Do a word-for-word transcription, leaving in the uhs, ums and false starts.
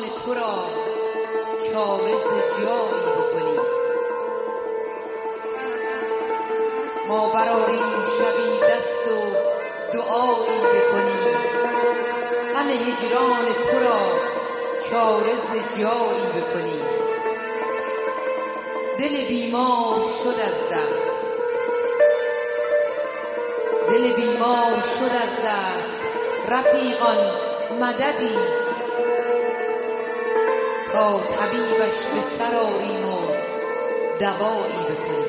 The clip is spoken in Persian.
هجران تو را چاره ز جایی بکنیم. ما برآریم شبی دست و دعایی بکنیم، غم هجران تو را چاره ز جایی بکنیم. دل بیمار شد از دست، دل بیمار شد از دست، رفیقان مددی تا طبیبش به سر آریم و دوایی بکنیم.